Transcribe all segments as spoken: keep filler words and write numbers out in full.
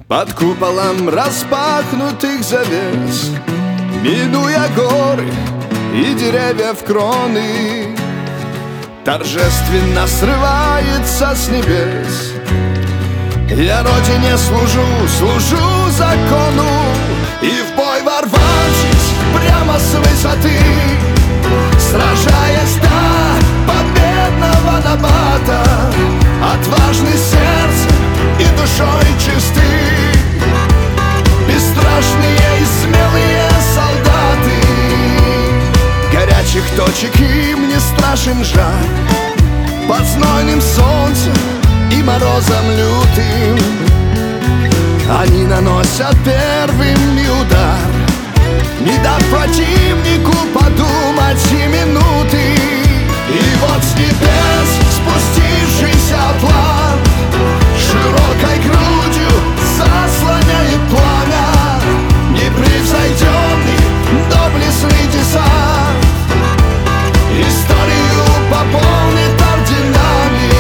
Под куполом распахнутых завес, минуя горы и деревья в кроны, торжественно срывается с небес. Я родине служу, служу закону, и в бой ворвавшись прямо с высоты, сражаясь до победного набата, отважный сердцем и душой чисты, бесстрашные и смелые солдаты. Горячих точек им не страшен жар, под знойным солнцем и морозом лютым они наносят первыми удар, не дав противнику подумать и минуты. И вот с небес спустившийся план широкой грудью заслоняет пламя, непревзойденный доблестный десант историю пополнит орденами.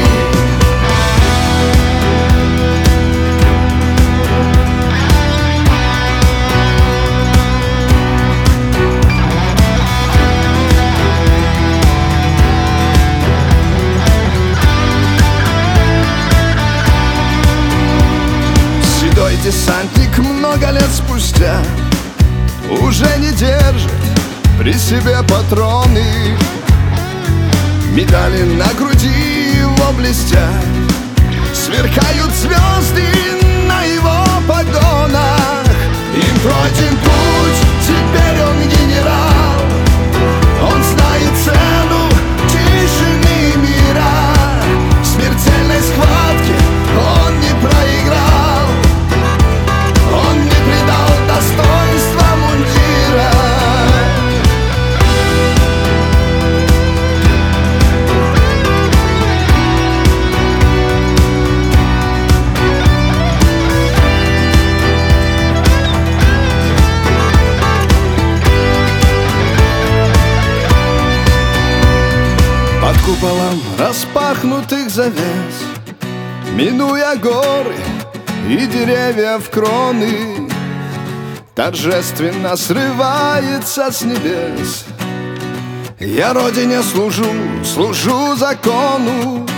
Седой десантник много лет спустя уже не держит при себе патроны, медали на груди его блестят, сверкают звезды на его погонах. Им пройден путь, теперь он генерал, он знает цену тишины мира, в смертельной схватке он не проиграл, он не предал достоинства мундира. Под куполом распахнутых завес, минуя горы и деревья в кроны, торжественно срывается с небес. Я родине служу, служу закону,